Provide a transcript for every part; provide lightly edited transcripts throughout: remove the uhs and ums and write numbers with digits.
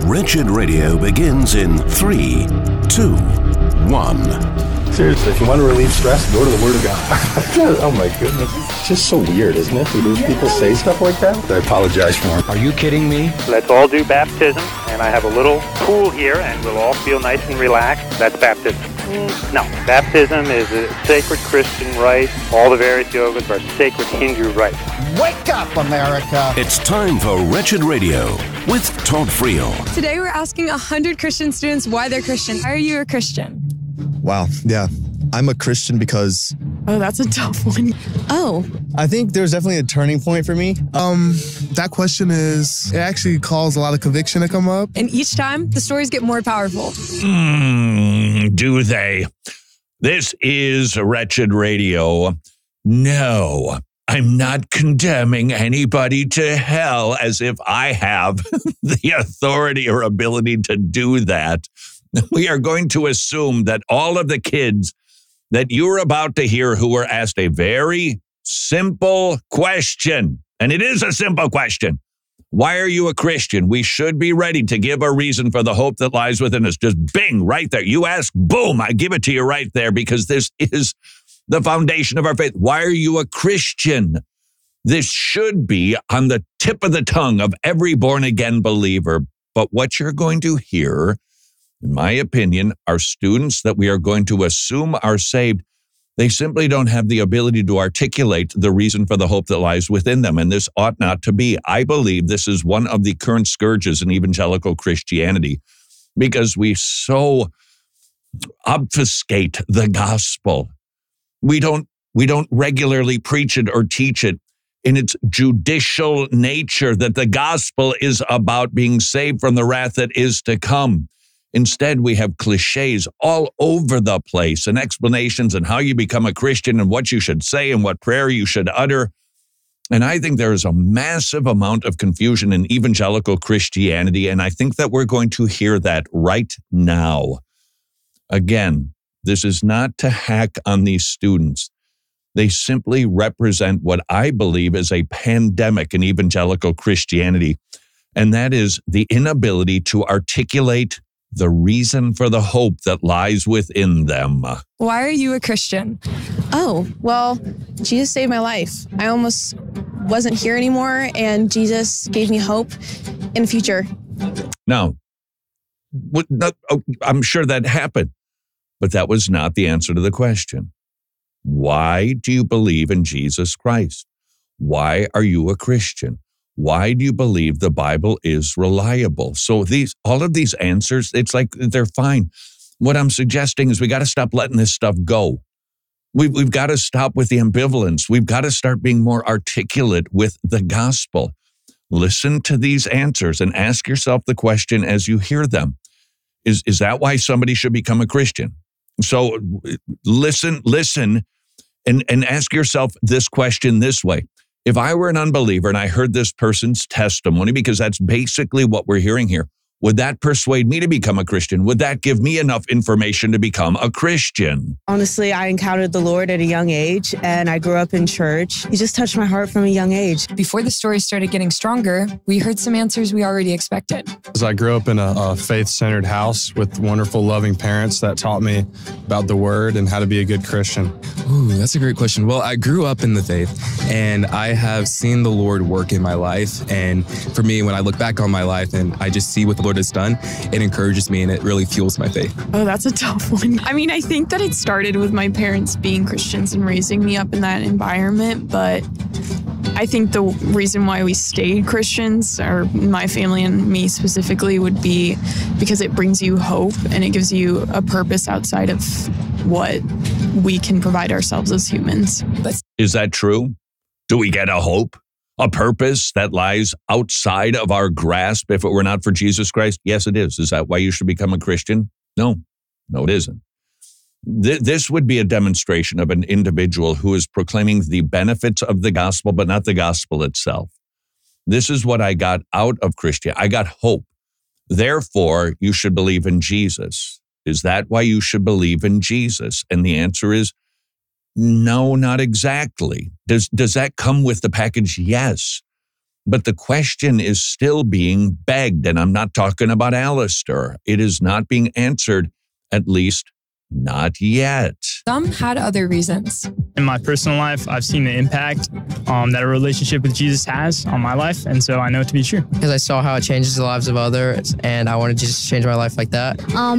Wretched Radio begins in 3, 2, 1. Seriously, if you want to relieve stress, go to the Word of God. Oh my goodness. It's just so weird, isn't it? People say stuff like that. I apologize for them. Are you kidding me? Let's all do baptism, and I have a little pool here, and we'll all feel nice and relaxed. That's baptism. No, baptism is a sacred Christian rite. All the various yogas are sacred Hindu rites. Wake up, America! It's time for Wretched Radio with Todd Friel. Today we're asking 100 Christian students why they're Christian. Why are you a Christian? Wow, yeah. I'm a Christian because... Oh, that's a tough one. Oh. I think there's definitely a turning point for me. That question it actually caused a lot of conviction to come up. And each time, the stories get more powerful. Do they? This is Wretched Radio. No, I'm not condemning anybody to hell as if I have the authority or ability to do that. We are going to assume that all of the kids that you're about to hear who were asked a very simple question, and it is a simple question. Why are you a Christian? We should be ready to give a reason for the hope that lies within us. Just bing, right there. You ask, boom, I give it to you right there because this is the foundation of our faith. Why are you a Christian? This should be on the tip of the tongue of every born-again believer. But what you're going to hear, in my opinion, are students that we are going to assume are saved. They simply don't have the ability to articulate the reason for the hope that lies within them, and this ought not to be. I believe this is one of the current scourges in evangelical Christianity because we so obfuscate the gospel. We don't regularly preach it or teach it in its judicial nature that the gospel is about being saved from the wrath that is to come. Instead, we have cliches all over the place and explanations on how you become a Christian and what you should say and what prayer you should utter. And I think there is a massive amount of confusion in evangelical Christianity, and I think that we're going to hear that right now. Again, this is not to hack on these students. They simply represent what I believe is a pandemic in evangelical Christianity, and that is the inability to articulate the reason for the hope that lies within them. Why are you a Christian? Oh, well, Jesus saved my life. I almost wasn't here anymore, and Jesus gave me hope in the future. Now, I'm sure that happened, but that was not the answer to the question. Why do you believe in Jesus Christ? Why are you a Christian? Why do you believe the Bible is reliable? So all of these answers, it's like they're fine. What I'm suggesting is we got to stop letting this stuff go. We've got to stop with the ambivalence. We've got to start being more articulate with the gospel. Listen to these answers and ask yourself the question as you hear them. Is that why somebody should become a Christian? So listen, and ask yourself this question this way. If I were an unbeliever and I heard this person's testimony, because that's basically what we're hearing here, would that persuade me to become a Christian? Would that give me enough information to become a Christian? Honestly, I encountered the Lord at a young age, and I grew up in church. He just touched my heart from a young age. Before the story started getting stronger, we heard some answers we already expected. As I grew up in a faith-centered house with wonderful, loving parents that taught me about the Word and how to be a good Christian. Ooh, that's a great question. Well, I grew up in the faith, and I have seen the Lord work in my life. And for me, when I look back on my life and I just see what the Lord has done, it encourages me and it really fuels my faith. Oh, that's a tough one. I mean, I think that it started with my parents being Christians and raising me up in that environment, but I think the reason why we stayed Christians, or my family and me specifically, would be because it brings you hope and it gives you a purpose outside of what we can provide ourselves as humans. Is that true? Do we get a hope? A purpose that lies outside of our grasp if it were not for Jesus Christ? Yes, it is. Is that why you should become a Christian? No, it isn't. This would be a demonstration of an individual who is proclaiming the benefits of the gospel, but not the gospel itself. This is what I got out of Christianity. I got hope. Therefore, you should believe in Jesus. Is that why you should believe in Jesus? And the answer is no, not exactly. Does that come with the package? Yes. But the question is still being begged, and I'm not talking about Alistair. It is not being answered, at least not yet. Some had other reasons. In my personal life, I've seen the impact that a relationship with Jesus has on my life, and so I know it to be true. Because I saw how it changes the lives of others, and I wanted to just change my life like that.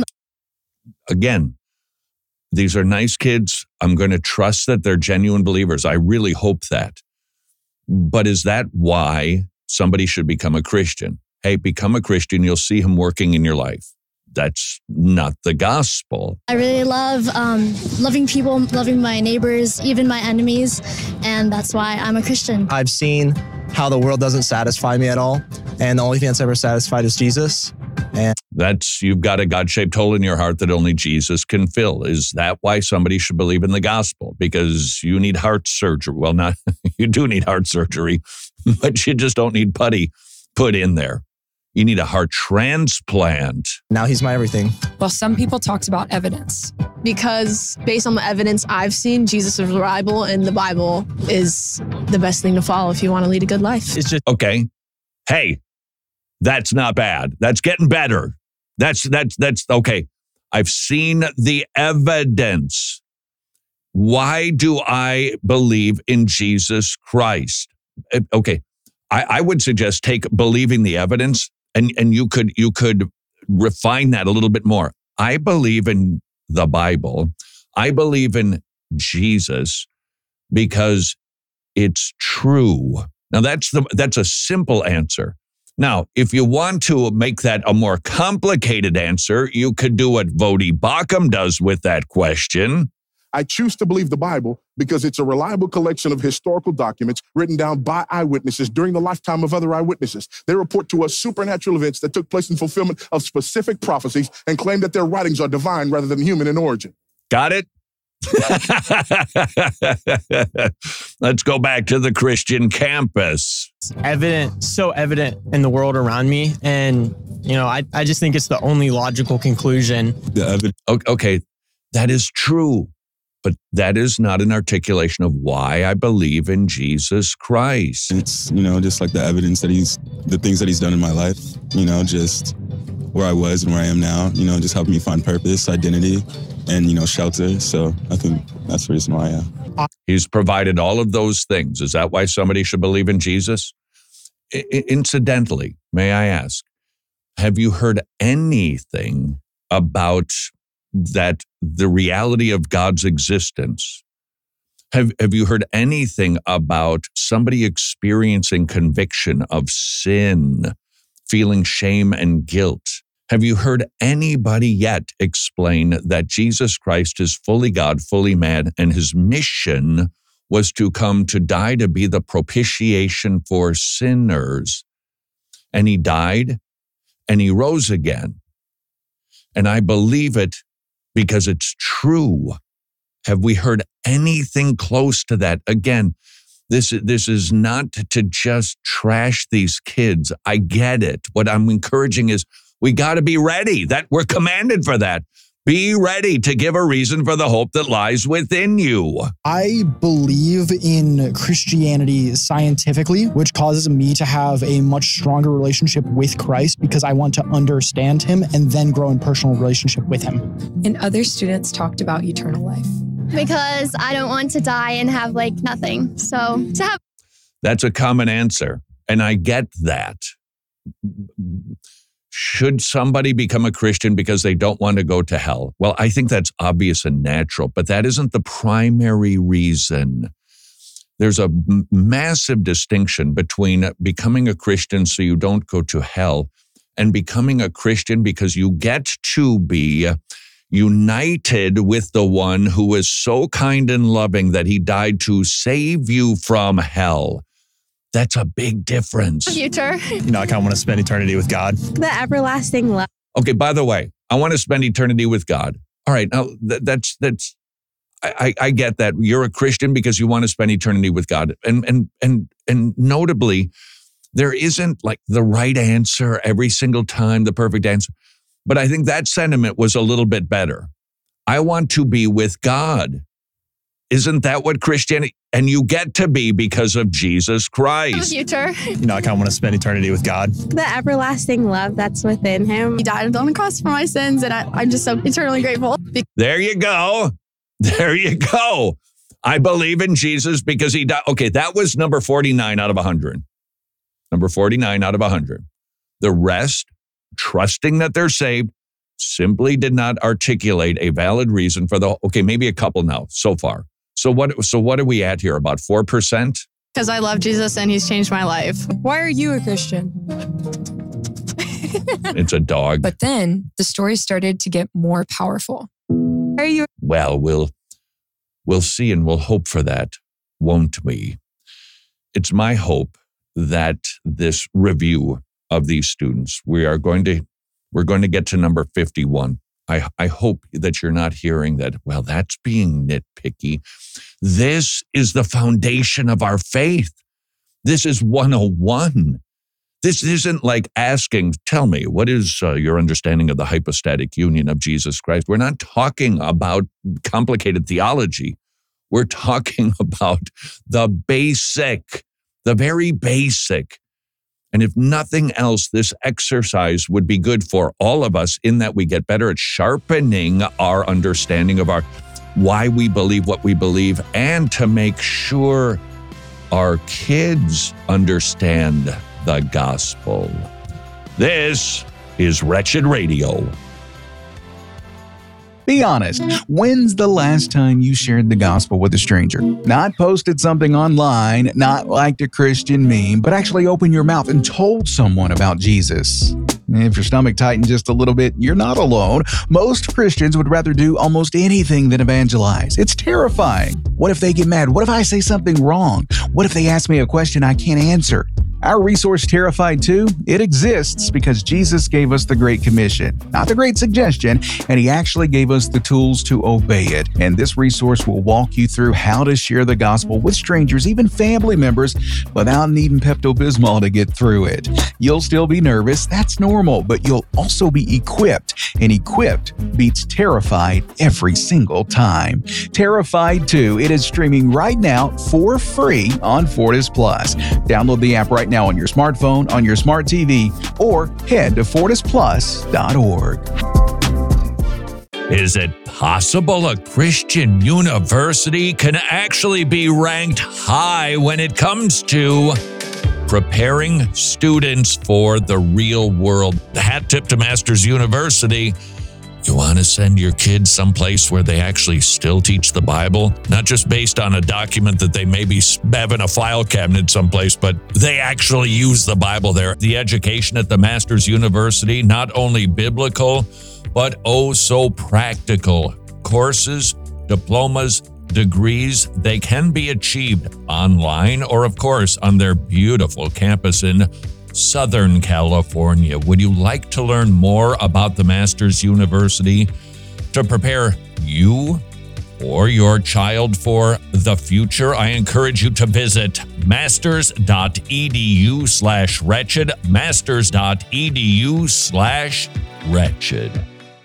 Again, these are nice kids. I'm going to trust that they're genuine believers. I really hope that. But is that why somebody should become a Christian? Hey, become a Christian. You'll see him working in your life. That's not the gospel. I really love loving people, loving my neighbors, even my enemies, and that's why I'm a Christian. I've seen how the world doesn't satisfy me at all, and the only thing that's ever satisfied is Jesus. And you've got a God-shaped hole in your heart that only Jesus can fill. Is that why somebody should believe in the gospel? Because you need heart surgery. Well, you do need heart surgery, but you just don't need putty put in there. You need a heart transplant. Now he's my everything. Well, some people talked about evidence. Because based on the evidence I've seen, Jesus is reliable and the Bible is the best thing to follow if you want to lead a good life. It's just okay. Hey, that's not bad. That's getting better. That's okay. I've seen the evidence. Why do I believe in Jesus Christ? Okay. I would suggest take believing the evidence and you could refine that a little bit more. I believe in the Bible. I believe in Jesus because it's true. Now that's a simple answer. Now, if you want to make that a more complicated answer, you could do what Voddie Baucham does with that question. I choose to believe the Bible because it's a reliable collection of historical documents written down by eyewitnesses during the lifetime of other eyewitnesses. They report to us supernatural events that took place in fulfillment of specific prophecies and claim that their writings are divine rather than human in origin. Got it? Let's go back to the Christian campus. So evident in the world around me. And, I just think it's the only logical conclusion. Okay, that is true. But that is not an articulation of why I believe in Jesus Christ. It's, just like the evidence that the things that he's done in my life, just where I was and where I am now, just helping me find purpose, identity, and, shelter. So I think that's the reason why I am. He's provided all of those things. Is that why somebody should believe in Jesus? Incidentally, may I ask, have you heard anything about that the reality of God's existence? Have you heard anything about somebody experiencing conviction of sin, feeling shame and guilt? Have you heard anybody yet explain that Jesus Christ is fully God, fully man, and his mission was to come to die to be the propitiation for sinners? And he died and he rose again. And I believe it because it's true. Have we heard anything close to that? Again, this is not to just trash these kids. I get it. What I'm encouraging is we got to be ready. That we're commanded for that. Be ready to give a reason for the hope that lies within you. I believe in Christianity scientifically, which causes me to have a much stronger relationship with Christ because I want to understand him and then grow in personal relationship with him. And other students talked about eternal life. Because I don't want to die and have nothing. So That's a common answer. And I get that. Should somebody become a Christian because they don't want to go to hell? Well, I think that's obvious and natural, but that isn't the primary reason. There's a massive distinction between becoming a Christian so you don't go to hell and becoming a Christian because you get to be united with the one who is so kind and loving that he died to save you from hell. That's a big difference. future. I kind of want to spend eternity with God. The everlasting love. Okay, by the way, I want to spend eternity with God. All right, now I get that. You're a Christian because you want to spend eternity with God. And notably, there isn't the right answer every single time, the perfect answer. But I think that sentiment was a little bit better. I want to be with God. Isn't that what Christianity, and you get to be because of Jesus Christ. The future. You know, I kind of want to spend eternity with God. The everlasting love that's within him. He died on the cross for my sins, and I'm just so eternally grateful. There you go. There you go. I believe in Jesus because he died. Okay, that was number 49 out of 100. Number 49 out of 100. The rest, trusting that they're saved, simply did not articulate a valid reason for maybe a couple now so far. So what are we at here? About 4%? Because I love Jesus and he's changed my life. Why are you a Christian? It's a dog. But then the story started to get more powerful. Why are you? Well, we'll see and we'll hope for that, won't we? It's my hope that this review of these students, we're going to get to number 51. I hope that you're not hearing that, well, that's being nitpicky. This is the foundation of our faith. This is 101. This isn't like asking, tell me, what is your understanding of the hypostatic union of Jesus Christ? We're not talking about complicated theology. We're talking about the basic, the very basic. And if nothing else, this exercise would be good for all of us in that we get better at sharpening our understanding of why we believe what we believe, and to make sure our kids understand the gospel. This is Wretched Radio. Be honest, when's the last time you shared the gospel with a stranger? Not posted something online, not liked a Christian meme, but actually opened your mouth and told someone about Jesus. If your stomach tightened just a little bit, you're not alone. Most Christians would rather do almost anything than evangelize. It's terrifying. What if they get mad? What if I say something wrong? What if they ask me a question I can't answer? Our resource, Terrified 2, it exists because Jesus gave us the Great Commission, not the Great Suggestion, and he actually gave us the tools to obey it. And this resource will walk you through how to share the gospel with strangers, even family members, without needing Pepto-Bismol to get through it. You'll still be nervous, that's normal, but you'll also be equipped, and equipped beats terrified every single time. Terrified 2, it is streaming right now for free on Fortis Plus. Download the app right now on your smartphone, on your smart TV, or head to fortisplus.org. Is it possible a Christian university can actually be ranked high when it comes to preparing students for the real world? The hat tip to Masters University. You want to send your kids someplace where they actually still teach the Bible? Not just based on a document that they maybe have in a file cabinet someplace, but they actually use the Bible there. The education at the Masters University, not only biblical, but oh so practical. Courses, diplomas, degrees, they can be achieved online or, of course, on their beautiful campus in Southern California. Would you like to learn more about the Masters University to prepare you or your child for the future? I encourage you to visit masters.edu/wretched, masters.edu/wretched.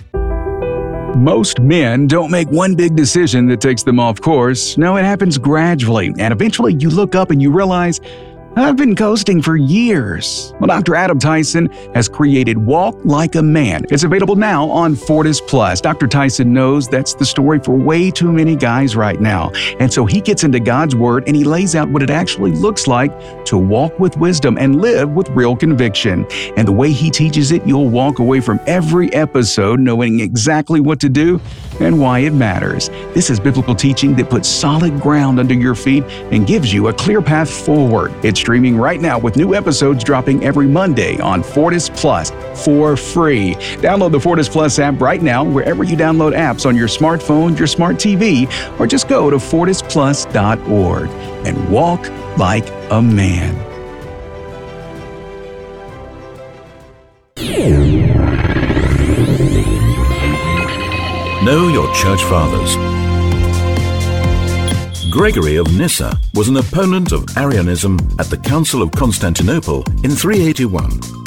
Most men don't make one big decision that takes them off course. No, it happens gradually, and eventually you look up and you realize, I've been coasting for years. Well, Dr. Adam Tyson has created Walk Like a Man. It's available now on Fortis Plus. Dr. Tyson knows that's the story for way too many guys right now. And so he gets into God's Word and he lays out what it actually looks like to walk with wisdom and live with real conviction. And the way he teaches it, you'll walk away from every episode knowing exactly what to do and why it matters. This is biblical teaching that puts solid ground under your feet and gives you a clear path forward. It's streaming right now with new episodes dropping every Monday on Fortis Plus for free. Download the Fortis Plus app right now wherever you download apps on your smartphone, your smart TV, or just go to fortisplus.org and walk like a man. Know your church fathers. Gregory of Nyssa was an opponent of Arianism at the Council of Constantinople in 381.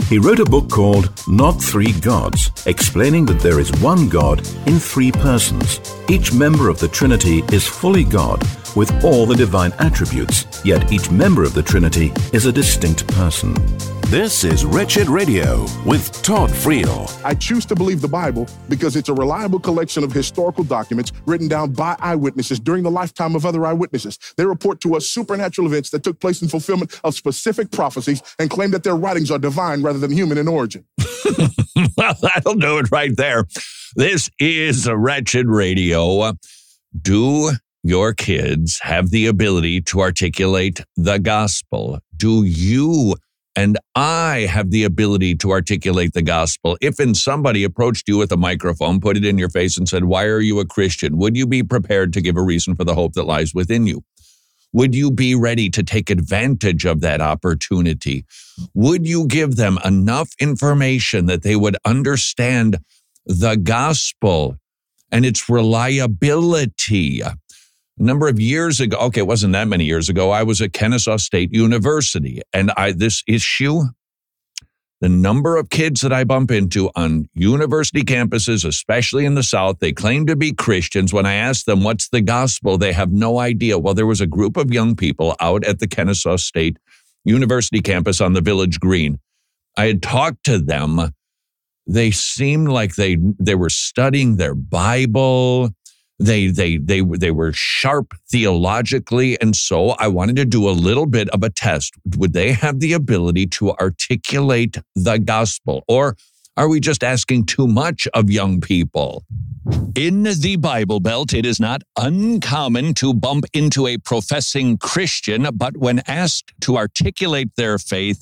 He wrote a book called Not Three Gods, explaining that there is one God in three persons. Each member of the Trinity is fully God, with all the divine attributes, yet each member of the Trinity is a distinct person. This is Wretched Radio with Todd Friel. I choose to believe the Bible because it's a reliable collection of historical documents written down by eyewitnesses during the lifetime of other eyewitnesses. They report to us supernatural events that took place in fulfillment of specific prophecies and claim that their writings are divine rather than human in origin. Well, that'll do it right there. This is a Wretched Radio. Do your kids have the ability to articulate the gospel? Do you and I have the ability to articulate the gospel? If somebody approached you with a microphone, put it in your face and said, "Why are you a Christian?" Would you be prepared to give a reason for the hope that lies within you? Would you be ready to take advantage of that opportunity? Would you give them enough information that they would understand the gospel and its reliability? A number of years ago, okay, it wasn't that many years ago, I was at Kennesaw State University, and this issue, the number of kids that I bump into on university campuses, especially in the South, they claim to be Christians. When I ask them, what's the gospel, they have no idea. Well, there was a group of young people out at the Kennesaw State University campus on the Village Green. I had talked to them. They seemed like they were studying their Bible. They were sharp theologically, and so I wanted to do a little bit of a test. Would they have the ability to articulate the gospel, or are we just asking too much of young people? In the Bible Belt, it is not uncommon to bump into a professing Christian, but when asked to articulate their faith,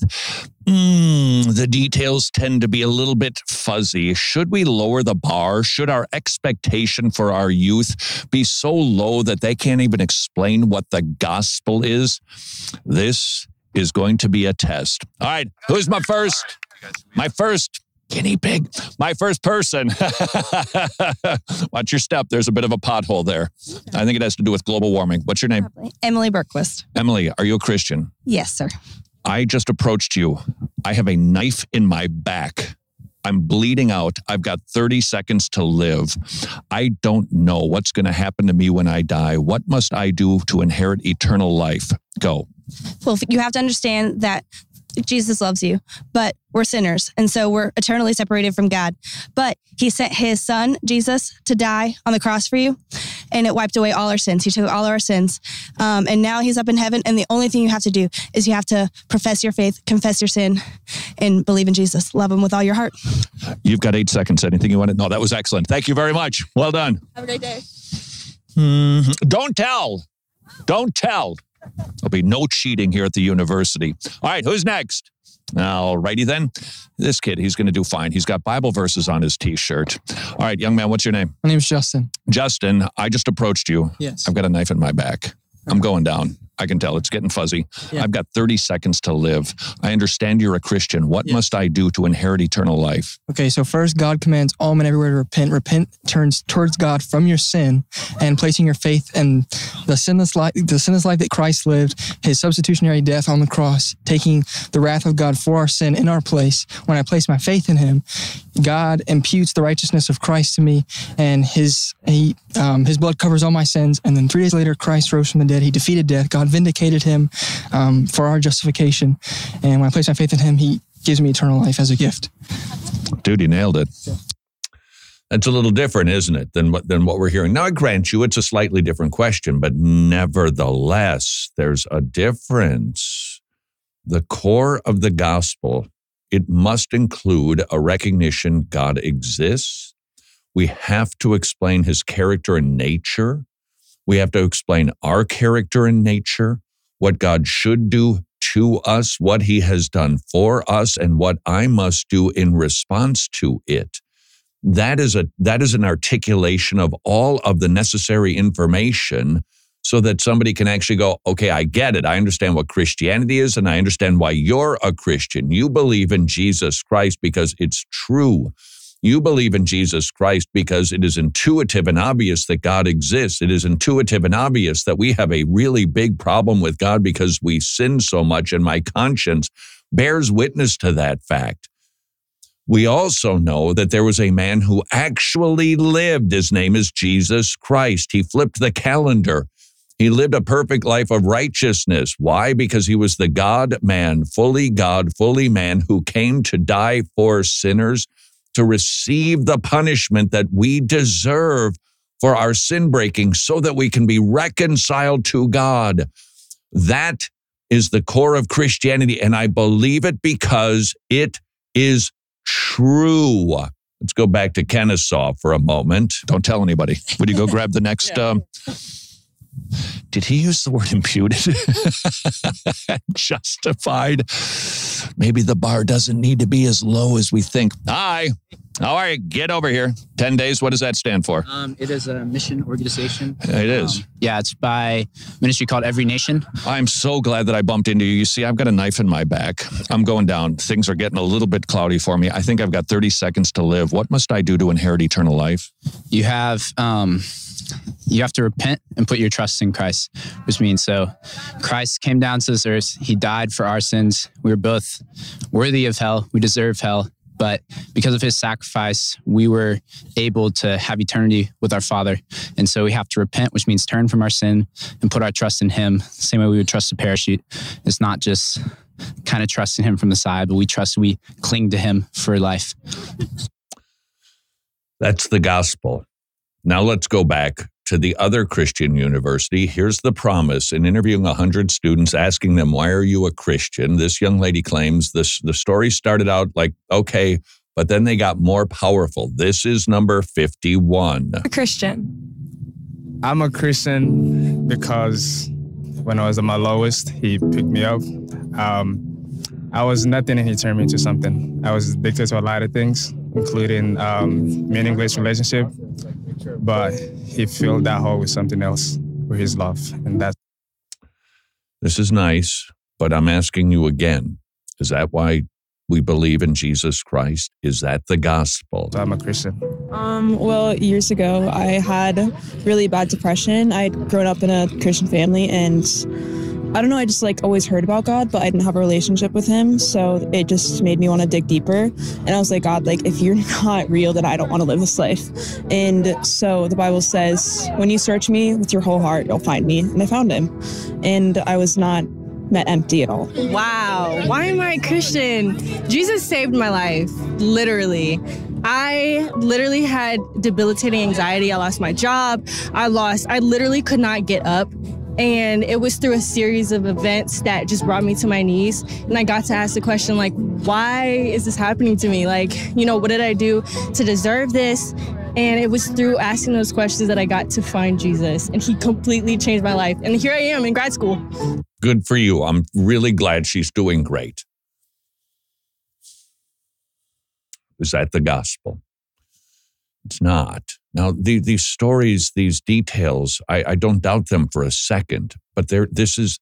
the details tend to be a little bit fuzzy. Should we lower the bar? Should our expectation for our youth be so low that they can't even explain what the gospel is? This is going to be a test. All right, who's my first guinea pig, my first person? Watch your step. There's a bit of a pothole there. I think it has to do with global warming. What's your name? Emily Berquist. Emily, are you a Christian? Yes, sir. I just approached you. I have a knife in my back. I'm bleeding out. I've got 30 seconds to live. I don't know what's going to happen to me when I die. What must I do to inherit eternal life? Go. Well, you have to understand that Jesus loves you, but we're sinners. And so we're eternally separated from God. But he sent his son, Jesus, to die on the cross for you. And it wiped away all our sins. He took all our sins. And now he's up in heaven. And the only thing you have to do is you have to profess your faith, confess your sin, and believe in Jesus. Love him with all your heart. You've got 8 seconds. Anything you want to know? That was excellent. Thank you very much. Well done. Have a great day. Don't tell. Don't tell. There'll be no cheating here at the university. All right, who's next? All righty then. This kid, he's going to do fine. He's got Bible verses on his T-shirt. All right, young man, what's your name? My name's Justin. Justin, I just approached you. Yes. I've got a knife in my back. I'm going down. I can tell it's getting fuzzy. Yeah. I've got 30 seconds to live. I understand you're a Christian. What must I do to inherit eternal life? Okay, so first, God commands all men everywhere to repent. Repent turns towards God from your sin and placing your faith in the sinless life that Christ lived, his substitutionary death on the cross, taking the wrath of God for our sin in our place. When I place my faith in him, God imputes the righteousness of Christ to me, and his blood covers all my sins. And then 3 days later, Christ rose from the dead. He defeated death. God vindicated him for our justification. And when I place my faith in him, he gives me eternal life as a gift. Dude, you nailed it. That's a little different, isn't it, than what we're hearing. Now, I grant you it's a slightly different question, but nevertheless, there's a difference. The core of the gospel, it must include a recognition God exists. We have to explain his character and nature. We have to explain our character and nature, what God should do to us, what he has done for us, and what I must do in response to it. That is an articulation of all of the necessary information so that somebody can actually go, okay, I get it. I understand what Christianity is, and I understand why you're a Christian. You believe in Jesus Christ because it's true. You believe in Jesus Christ because it is intuitive and obvious that God exists. It is intuitive and obvious that we have a really big problem with God because we sin so much, and my conscience bears witness to that fact. We also know that there was a man who actually lived. His name is Jesus Christ. He flipped the calendar. He lived a perfect life of righteousness. Why? Because he was the God-man, fully God, fully man, who came to die for sinners, to receive the punishment that we deserve for our sin breaking so that we can be reconciled to God. That is the core of Christianity, and I believe it because it is true. Let's go back to Kennesaw for a moment. Don't tell anybody. Would you go grab the next... Did he use the word imputed? Justified? Maybe the bar doesn't need to be as low as we think. Hi. How are you? Get over here. 10 days, what does that stand for? It is a mission organization. It is. Yeah, it's by ministry called Every Nation. I'm so glad that I bumped into you. You see, I've got a knife in my back. I'm going down. Things are getting a little bit cloudy for me. I think I've got 30 seconds to live. What must I do to inherit eternal life? You have to repent and put your trust in Christ, which means Christ came down to this earth. He died for our sins. We were both worthy of hell. We deserve hell. But because of his sacrifice, we were able to have eternity with our Father. And so we have to repent, which means turn from our sin and put our trust in him. Same way we would trust a parachute. It's not just kind of trusting him from the side, but we cling to him for life. That's the gospel. Now let's go back to the other Christian university. Here's the promise. In interviewing 100 students, asking them, why are you a Christian? This young lady claims the story started out like, okay, but then they got more powerful. This is number 51. A Christian. I'm a Christian because when I was at my lowest, he picked me up. I was nothing and he turned me into something. I was addicted to a lot of things, including meaningless relationship. But he filled that hole with something else, with his love. And that's... This is nice, but I'm asking you again, is that why we believe in Jesus Christ? Is that the gospel? I'm a Christian. Well, years ago, I had really bad depression. I'd grown up in a Christian family, and I don't know, I just always heard about God, but I didn't have a relationship with him. So it just made me want to dig deeper. And I was like, God, if you're not real, then I don't want to live this life. And so the Bible says, when you search me with your whole heart, you'll find me. And I found him. And I was not met empty at all. Wow. Why am I a Christian? Jesus saved my life, literally. I literally had debilitating anxiety. I lost my job. I literally could not get up. And it was through a series of events that just brought me to my knees. And I got to ask the question, why is this happening to me? What did I do to deserve this? And it was through asking those questions that I got to find Jesus. And he completely changed my life. And here I am in grad school. Good for you. I'm really glad she's doing great. Is that the gospel? It's not. Now, these stories, these details, I don't doubt them for a second. But this is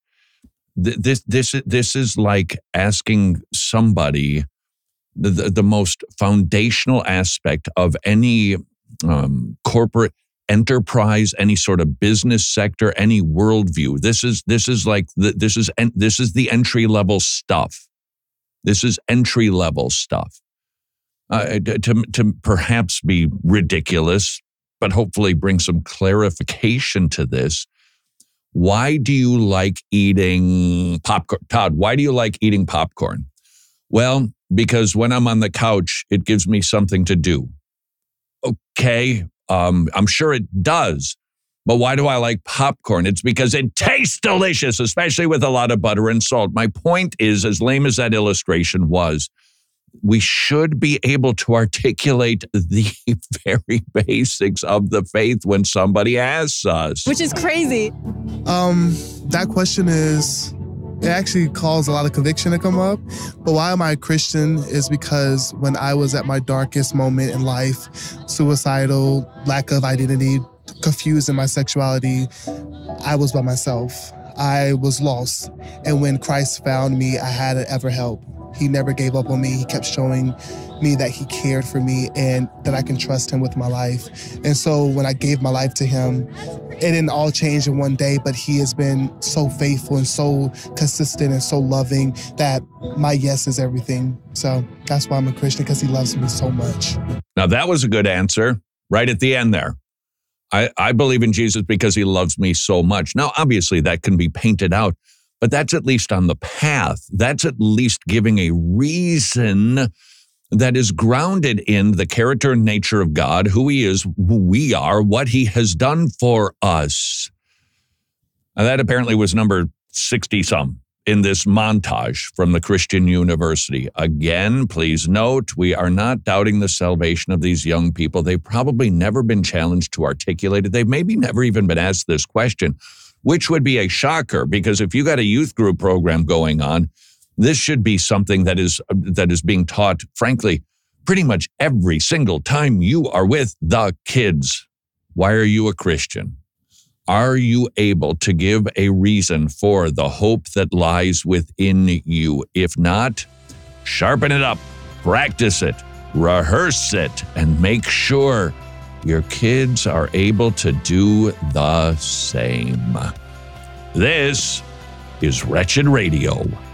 like asking somebody the most foundational aspect of any corporate enterprise, any sort of business sector, any worldview. This is the entry level stuff. This is entry level stuff. To perhaps be ridiculous, but hopefully bring some clarification to this. Why do you like eating popcorn? Todd, why do you like eating popcorn? Well, because when I'm on the couch, it gives me something to do. Okay, I'm sure it does. But why do I like popcorn? It's because it tastes delicious, especially with a lot of butter and salt. My point is, as lame as that illustration was, we should be able to articulate the very basics of the faith when somebody asks us. Which is crazy. That question it actually caused a lot of conviction to come up. But why am I a Christian is because when I was at my darkest moment in life, suicidal, lack of identity, confused in my sexuality, I was by myself. I was lost. And when Christ found me, I had to ever help. He never gave up on me. He kept showing me that he cared for me and that I can trust him with my life. And so when I gave my life to him, it didn't all change in one day, but he has been so faithful and so consistent and so loving that my yes is everything. So that's why I'm a Christian, because he loves me so much. Now, that was a good answer right at the end there. I believe in Jesus because he loves me so much. Now, obviously, that can be painted out, but that's at least on the path. That's at least giving a reason that is grounded in the character and nature of God, who he is, who we are, what he has done for us. Now, that apparently was number 60-some in this montage from the Christian University. Again, please note, we are not doubting the salvation of these young people. They've probably never been challenged to articulate it. They've maybe never even been asked this question, which would be a shocker, because if you got a youth group program going on, this should be something that is being taught, frankly, pretty much every single time you are with the kids. Why are you a Christian? Are you able to give a reason for the hope that lies within you? If not, sharpen it up, practice it, rehearse it, and make sure your kids are able to do the same. This is Wretched Radio.